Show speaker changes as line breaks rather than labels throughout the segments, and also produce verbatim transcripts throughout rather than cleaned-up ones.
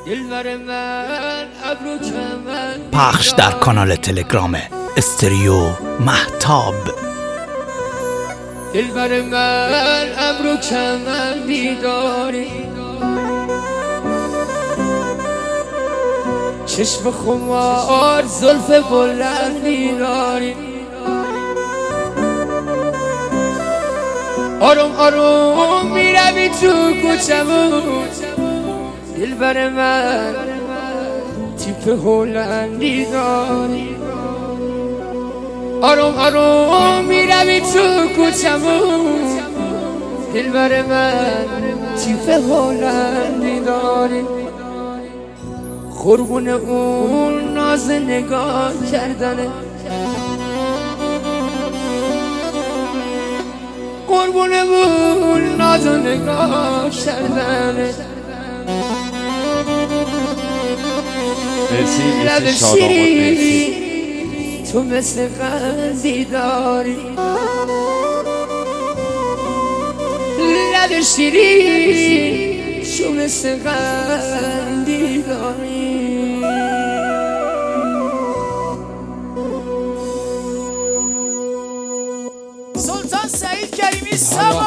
پخش در کانال تلگرام استریو مهتاب.
دلبر من ابرو کمندی داری، چشم خمار زلف بلندی داری، آروم آروم میروی تو کوچمون. دلبر من تیپ هلندی داری، آروم آروم میروی تو کوچمون. دلبر من تیپ هلندی داری، قربون اون ناز نگاه کردنه، قربون اون ناز نگاه کردنه.
مرسی مرسی شاد آمد. مرسی
تو مثل قندی داری، لب شیرین تو مثل قندی داری.
سلطان سعید کریمی سما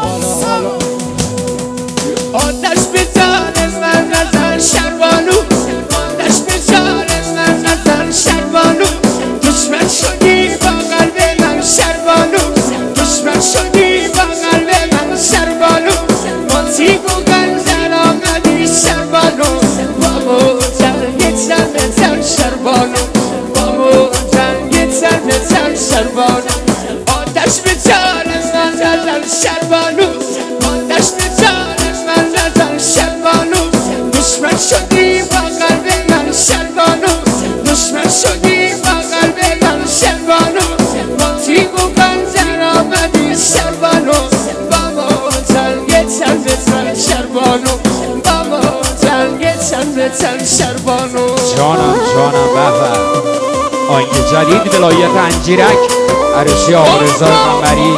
آتش به جان من نزن شربانو، آتش به جان من نزن شربانو. دشمن شدی با قلب من شربانو، دشمن شدی با قلب من شربانو. با تیب و گنزن آمدی شربانو، با موجن گتر بزن شربانو، با موجن گتر بزن شربانو. آتش به جان من نزن شربانو، آتش به جان من نزن شربانو. دشمن شدی با قلب من شربانو، دشمن شدی با قلب من شربانو. با تیب و گنزن آمدی شربانو، با موجن گتر بزن شربانو، با موجن گتر بزن شربانو.
جانم جانم به به. آهنگ جدید ولایت انجیرک عروسی آقا رضا قمری.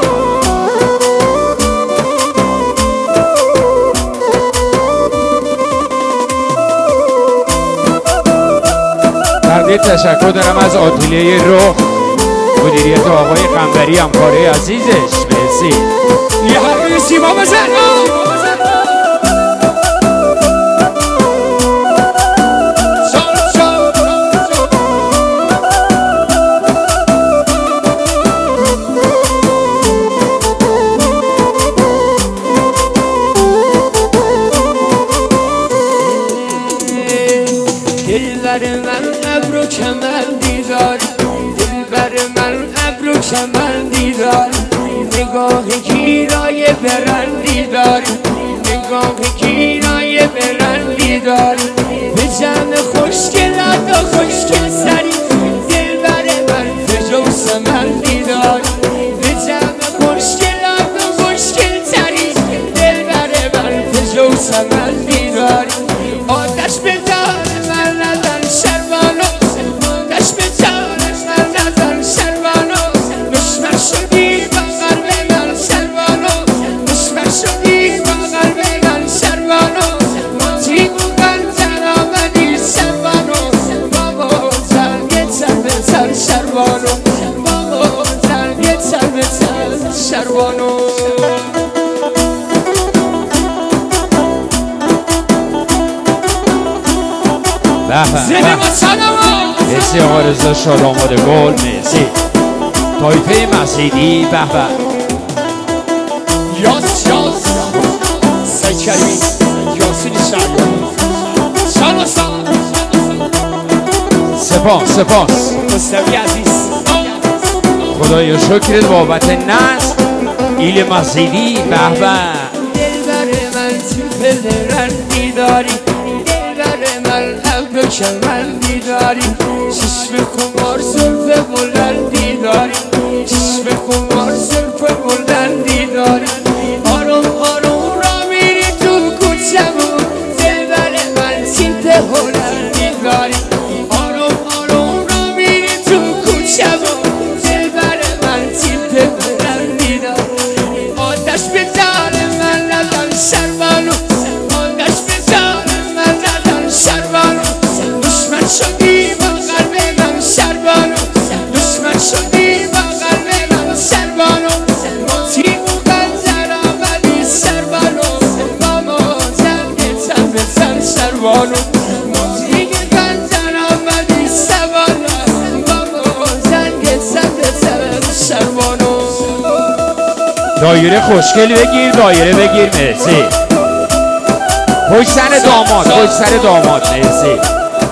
تردید تشکر دارم از آتلیه رخ، مدیریت آقای قمری همکاره عزیزش. مرسی.
یه حرفی سیما بزن. دلبر من ابرو کمندی داری، دلبر من ابرو کمندی داری. نگاه گیرای برندی داری، نگاه گیرای برندی داری. به جمع خوشگلات و خوشگل سری، دلبر من فجو سمندی داری. به جمع خوشگلات و خوشگل سری، دلبر من فجو سمندی داری. آتش به جان من نزن شربانو، آتش به جان من نزن شربانو. دشمن شدی با قلب من شربانو، دشمن شدی با قلب من شربانو. با تیب و گنزن آمدی شربانو، با موزن گتر بزن شربانو، با موزن گتر بزن شربانو.
مرسی آقا رضا شاد آماده گل. مرسی طایفه مسیدی. به به.
یاس یاس سعید کریمی یاسین شریعی سالا سال.
سپاس سپاس
مصطفی عزیز.
خدایا شکرت بابت نصر ایل مسیدی. به به.
دلبر من تیپ رندی داری، دلبر من ابرو کمندی داری. چشم خمار زلف بلندی داری، چشم خمار زلف بلندی داری. آروم آروم را میری تو کوچمون. دلبر من تیپ هلندی داری، آروم آروم را میری تو کوچمون. دلبر من تیپ هلندی داری. آتش به جان من نزن شربانو، آتش به جان من نزن سروانو دیگه گنزن آمدی سوانو بابا زنگ زد زد سروانو
دایره خوشگل بگیر دایره بگیر مرسی پشت سر داماد پشت سر داماد مرسی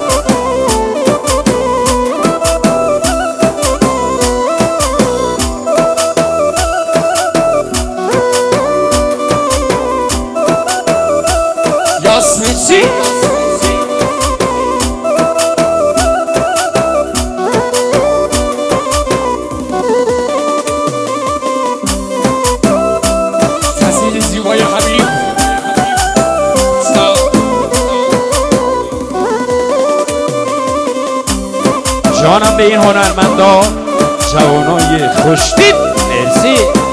یاسمسی تصویر زیبای حبیب
جانم به این هنرمندا جوانای خوشتیپ مرسی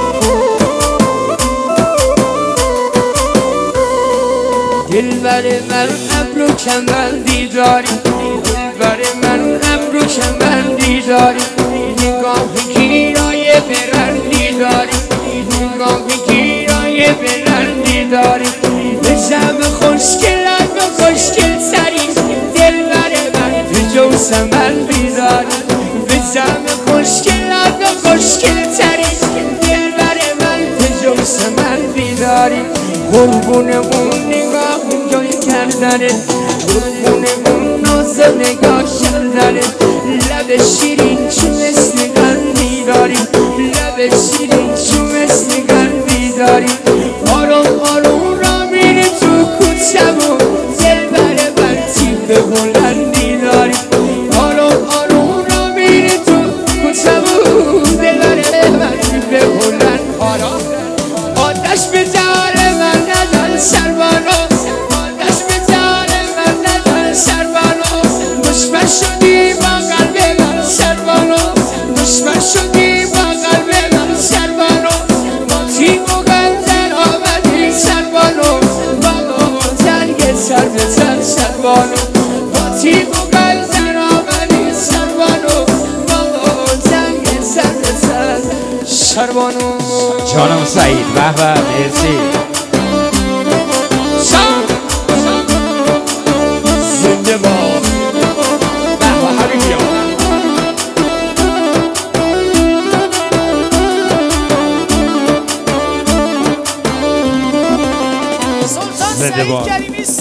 دلبر من ابرو کمندی داری دلبر من ابرو کمندی داری نگاه گیرای برندی داری نگاه گیرای برندی داری به شب خوشگلت و خوشگل سری دلبر من به جو سمندی داری به شب خوشگلت و خوشگل سری دلبر من به جو سمندی داری قربون اون نگاه جای کردنه قربون اون ناز نگاه کردنه لب شیرین چون مثل قندی داری لب شیرین چون مثل قندی داری آروم آروم را میری تو کوچمون دلبر من تیپ بلندی داری آروم آروم را میری تو کوچمون دلبر من تیپ بلند آرام آتش به جهان من نزن سروانو آتش به جهان من نزن سروانو دشمن شدی با قلب من سروانو دشمن شدی با قلب من سروانو با تیم و گنزن آمدی سروانو با زنگ سر به سر سروانو با تیم و گنزن آمدی سروانو با زنگ سر به سر سروانو
جانم سعید به به مرسی
زنده باد به به حبیبی
سلطان
زنده
سعید
باد.
کریمی